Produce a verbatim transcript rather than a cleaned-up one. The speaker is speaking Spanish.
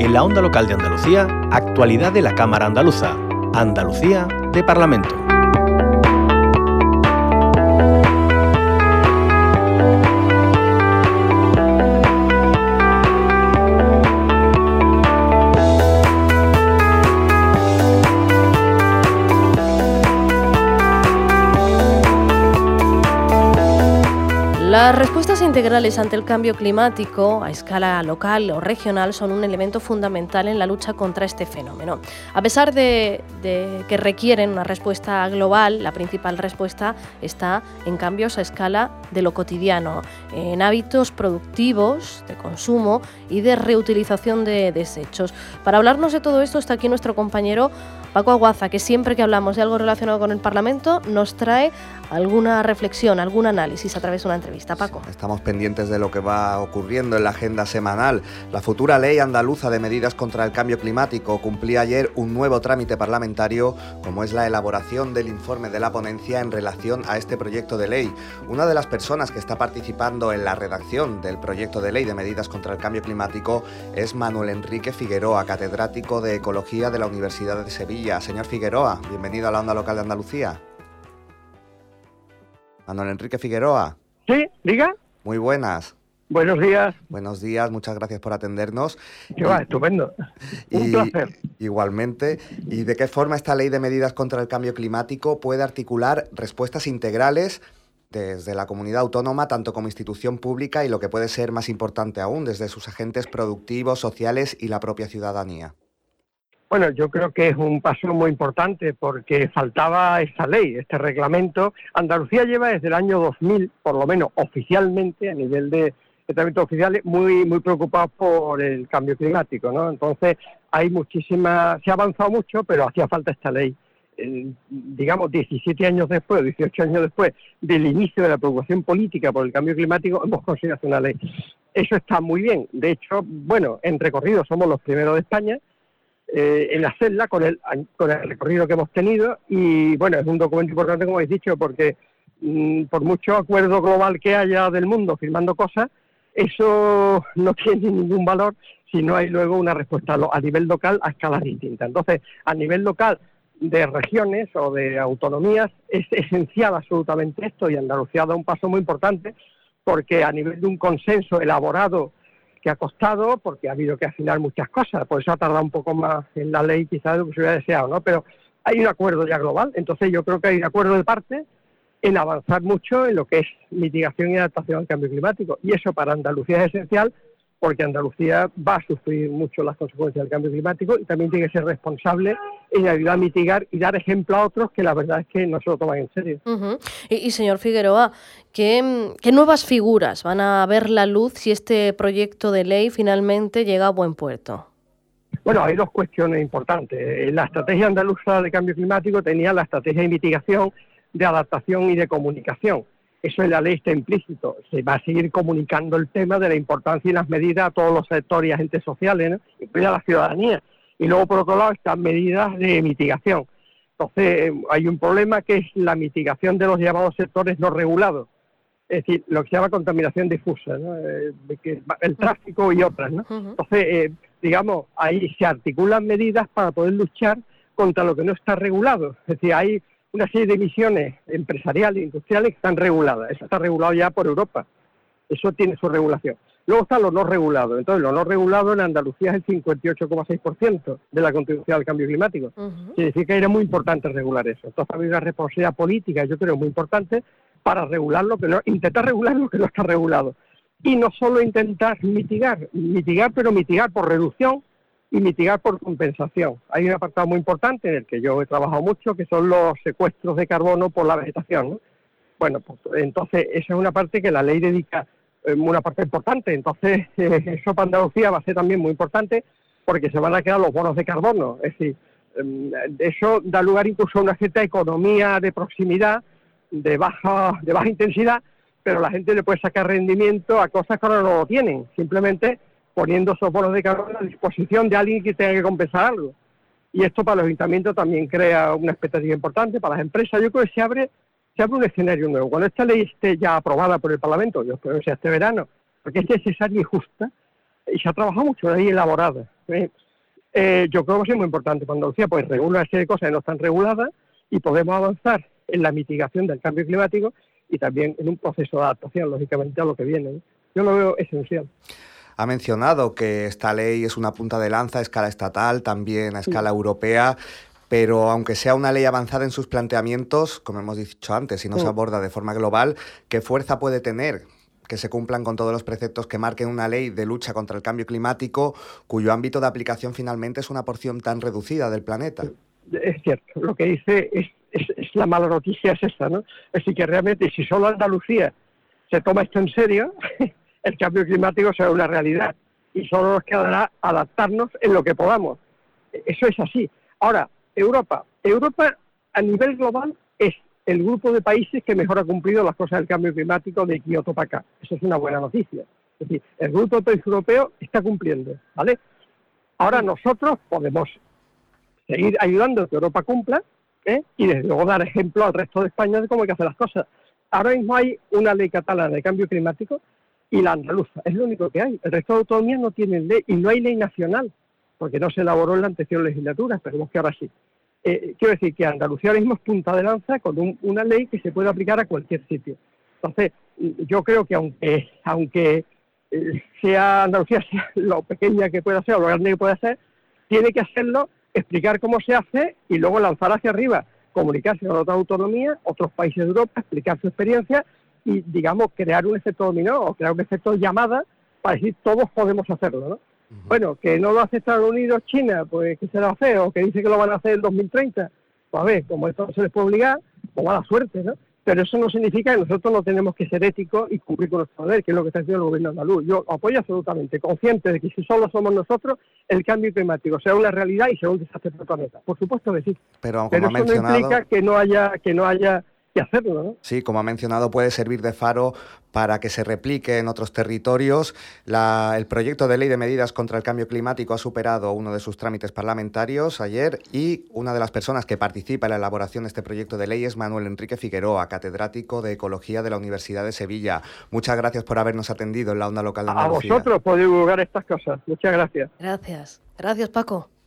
En la onda local de Andalucía, actualidad de la Cámara Andaluza. Andalucía de Parlamento. Las respuestas integrales ante el cambio climático a escala local o regional son un elemento fundamental en la lucha contra este fenómeno. A pesar de, de que requieren una respuesta global, la principal respuesta está en cambios a escala de lo cotidiano, en hábitos productivos, de consumo y de reutilización de desechos. Para hablarnos de todo esto está aquí nuestro compañero Paco Aguaza, que siempre que hablamos de algo relacionado con el Parlamento nos trae alguna reflexión, algún análisis a través de una entrevista. Paco. Estamos pendientes de lo que va ocurriendo en la agenda semanal. La futura ley andaluza de medidas contra el cambio climático cumplía ayer un nuevo trámite parlamentario, como es la elaboración del informe de la ponencia en relación a este proyecto de ley. Una de las personas que está participando en la redacción del proyecto de ley de medidas contra el cambio climático es Manuel Enrique Figueroa, catedrático de Ecología de la Universidad de Sevilla. Señor Figueroa, bienvenido a la onda local de Andalucía. Manuel Enrique Figueroa. Sí, diga. Muy buenas. Buenos días. Buenos días, muchas gracias por atendernos. Que va, estupendo. Un y, placer. Igualmente. ¿Y de qué forma esta ley de medidas contra el cambio climático puede articular respuestas integrales desde la comunidad autónoma, tanto como institución pública y lo que puede ser más importante aún, desde sus agentes productivos, sociales y la propia ciudadanía? Bueno, yo creo que es un paso muy importante porque faltaba esta ley, este reglamento. Andalucía lleva desde el año dos mil, por lo menos oficialmente, a nivel de tratamientos oficiales, muy muy preocupado por el cambio climático, ¿no? Entonces, hay muchísima, se ha avanzado mucho, pero hacía falta esta ley. Eh, digamos, diecisiete años después, dieciocho años después del inicio de la preocupación política por el cambio climático, hemos conseguido hacer una ley. Eso está muy bien. De hecho, bueno, en recorrido somos los primeros de España, Eh, en hacerla con el, con el recorrido que hemos tenido y bueno, es un documento importante como habéis dicho porque mmm, por mucho acuerdo global que haya del mundo firmando cosas, eso no tiene ningún valor si no hay luego una respuesta a nivel local a escalas distintas. Entonces, a nivel local de regiones o de autonomías es esencial absolutamente esto y Andalucía da un paso muy importante porque a nivel de un consenso elaborado que ha costado, porque ha habido que afinar muchas cosas, por eso ha tardado un poco más en la ley quizás de lo que se hubiera deseado, ¿no? Pero hay un acuerdo ya global, entonces yo creo que hay un acuerdo de parte en avanzar mucho en lo que es mitigación y adaptación al cambio climático, y eso para Andalucía es esencial, porque Andalucía va a sufrir mucho las consecuencias del cambio climático y también tiene que ser responsable en ayudar a mitigar y dar ejemplo a otros que la verdad es que no se lo toman en serio. Uh-huh. Y, y señor Figueroa, ¿qué, ¿qué nuevas figuras van a ver la luz si este proyecto de ley finalmente llega a buen puerto? Bueno, hay dos cuestiones importantes. La estrategia andaluza de cambio climático tenía la estrategia de mitigación, de adaptación y de comunicación. Eso en la ley está implícito. Se va a seguir comunicando el tema de la importancia y las medidas a todos los sectores y agentes sociales, ¿no? Incluida la ciudadanía. Y luego, por otro lado, están medidas de mitigación. Entonces, hay un problema que es la mitigación de los llamados sectores no regulados. Es decir, lo que se llama contaminación difusa, ¿no? Eh, el tráfico y otras, ¿no? Entonces, eh, digamos, ahí se articulan medidas para poder luchar contra lo que no está regulado. Es decir, hay una serie de emisiones empresariales e industriales que están reguladas. Eso está regulado ya por Europa. Eso tiene su regulación. Luego están los no regulados. Entonces, lo no regulado en Andalucía es el cincuenta y ocho coma seis por ciento de la contribución al cambio climático. Uh-huh. Significa que era muy importante regular eso. Entonces, había una responsabilidad política, yo creo, muy importante para regular lo que no, intentar regular lo que no está regulado. Y no solo intentar mitigar, mitigar, pero mitigar por reducción y mitigar por compensación. Hay un apartado muy importante en el que yo he trabajado mucho, que son los secuestros de carbono por la vegetación, ¿no? Bueno, pues entonces esa es una parte que la ley dedica eh, una parte importante. Entonces eh, eso para Andalucía va a ser también muy importante porque se van a quedar los bonos de carbono. Es decir, eh, eso da lugar incluso a una cierta economía de proximidad, de baja, de baja intensidad, pero la gente le puede sacar rendimiento a cosas que ahora no lo tienen. Simplemente poniendo esos bonos de carbono a disposición de alguien que tenga que compensar algo. Y esto para los ayuntamientos también crea una expectativa importante, para las empresas. Yo creo que se abre, se abre un escenario nuevo. Cuando esta ley esté ya aprobada por el Parlamento, yo espero que sea este verano, porque es necesaria y justa, y se ha trabajado mucho, una ley elaborada. ¿eh? Eh, yo creo que es muy importante para Andalucía, pues regula una serie de cosas que no están reguladas y podemos avanzar en la mitigación del cambio climático y también en un proceso de adaptación, lógicamente, a lo que viene, ¿eh? Yo lo veo esencial. Ha mencionado que esta ley es una punta de lanza a escala estatal, también a escala sí. europea, pero aunque sea una ley avanzada en sus planteamientos, como hemos dicho antes, y no sí. se aborda de forma global, ¿qué fuerza puede tener que se cumplan con todos los preceptos que marquen una ley de lucha contra el cambio climático cuyo ámbito de aplicación finalmente es una porción tan reducida del planeta? Es cierto, lo que dice es, es, es la mala noticia es esta, ¿no? Es decir, que realmente si solo Andalucía se toma esto en serio, el cambio climático será una realidad y solo nos quedará adaptarnos en lo que podamos. Eso es así. Ahora, Europa. Europa a nivel global es el grupo de países que mejor ha cumplido las cosas del cambio climático de Kioto para acá. Eso es una buena noticia. Es decir, el grupo de países europeos está cumpliendo, ¿vale? Ahora nosotros podemos seguir ayudando a que Europa cumpla, ¿eh? Y desde luego dar ejemplo al resto de España de cómo hay que hacer las cosas. Ahora mismo hay una ley catalana de cambio climático y la andaluza, es lo único que hay. El resto de autonomías no tienen ley y no hay ley nacional, porque no se elaboró en la anterior legislatura, esperemos que ahora sí. Eh, quiero decir que Andalucía ahora mismo es punta de lanza con un, una ley que se puede aplicar a cualquier sitio. Entonces, yo creo que aunque aunque eh, sea Andalucía sea lo pequeña que pueda ser o lo grande que pueda ser, tiene que hacerlo, explicar cómo se hace y luego lanzar hacia arriba, comunicarse con otras autonomías, otros países de Europa, explicar su experiencia y, digamos, crear un efecto dominó o crear un efecto de llamada para decir todos podemos hacerlo, ¿no? Uh-huh. Bueno, que no lo hace Estados Unidos, China, pues que se lo hace, o que dice que lo van a hacer en dos mil treinta, pues a ver, como esto no se les puede obligar, pues mala suerte, ¿no? Pero eso no significa que nosotros no tenemos que ser éticos y cumplir con nuestro deber, que es lo que está haciendo el gobierno andaluz. Yo apoyo absolutamente, consciente de que si solo somos nosotros, el cambio climático sea una realidad y sea un desastre para el planeta. Por supuesto que sí. Pero, Pero eso mencionado... no implica que no haya, que no haya que hacerlo, ¿no? Sí, como ha mencionado, puede servir de faro para que se replique en otros territorios. La, el proyecto de ley de medidas contra el cambio climático ha superado uno de sus trámites parlamentarios ayer y una de las personas que participa en la elaboración de este proyecto de ley es Manuel Enrique Figueroa, catedrático de Ecología de la Universidad de Sevilla. Muchas gracias por habernos atendido en la onda local de Andalucía. A vosotros por divulgar estas cosas. Muchas gracias. Gracias. Gracias, Paco.